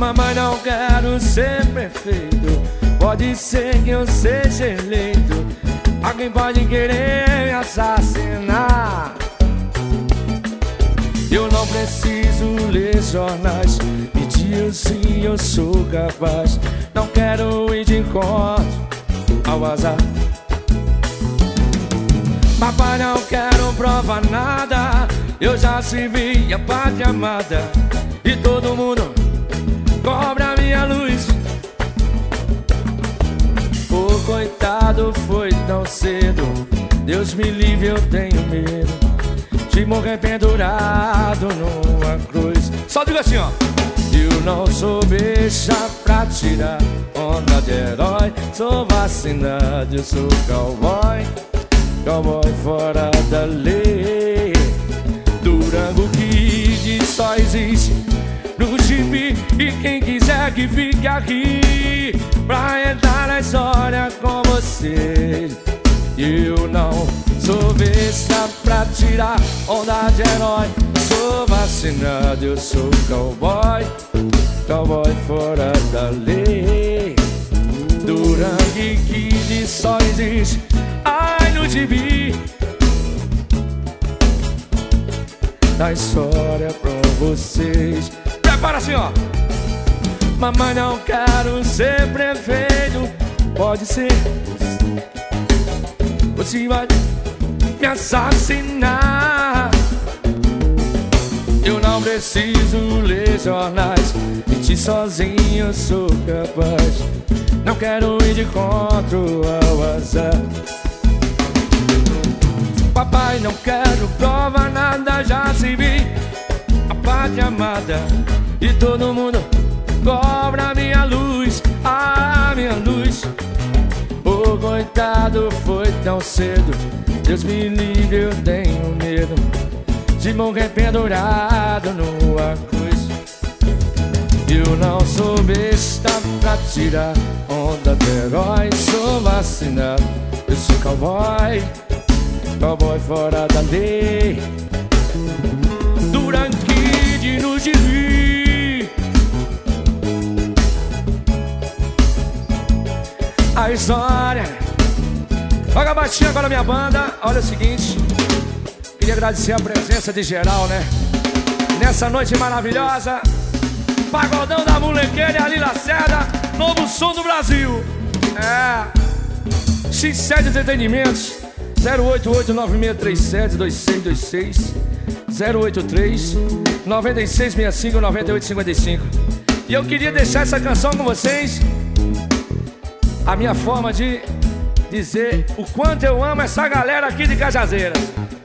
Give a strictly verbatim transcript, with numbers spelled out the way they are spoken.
Mamãe, não quero ser perfeito. Pode ser que eu seja eleito. Alguém pode querer me assassinar. Eu não preciso ler jornais, mentir sim eu sou capaz. Não quero ir de encontro ao azar. Papai, não quero provar nada. Eu já servi a pátria amada e todo mundo cobra minha luz. O coitado foi tão cedo. Deus me livre, eu tenho medo de morrer pendurado numa cruz. Só digo assim, ó: eu não sou bicha pra tirar onda de herói. Sou vacinado, eu sou cowboy, cowboy fora da lei. Durango Kid só existe no gibi, e quem quiser que fique aqui pra entrar na história com você. Eu não sou besta pra tirar onda de herói. Sou vacinado, eu sou cowboy, cowboy fora da lei. Durango Kid só existe ai no gibi, da história pra vocês. Prepara assim, ó: mamãe, não quero ser prefeito. Pode ser, você vai me assassinar. Eu não preciso ler jornais, mentir sozinho eu sou capaz. Não quero ir de encontro ao azar. Papai, não quero provar nada. Já se vi a pátria amada e todo mundo cobra a minha luz, a minha luz. O coitado foi tão cedo. Deus me livre, eu tenho medo de morrer pendurado numa cruz. Eu não sou besta pra tirar onda de herói. Sou vacinado, eu sou cowboy, cowboy fora da lei. Durango Kid no gibi, a história. Olha baixinho agora minha banda. Olha o seguinte, queria agradecer a presença de geral, né? Nessa noite maravilhosa, pagodão da molequeira e ali Lacerda, novo som do Brasil. É X sete Entretenimentos. Zero oito oito nove seis três sete dois seis dois seis, zero oito três nove seis seis cinco nove oito cinco cinco. E eu queria deixar essa canção com vocês, a minha forma de dizer o quanto eu amo essa galera aqui de Cajazeiras.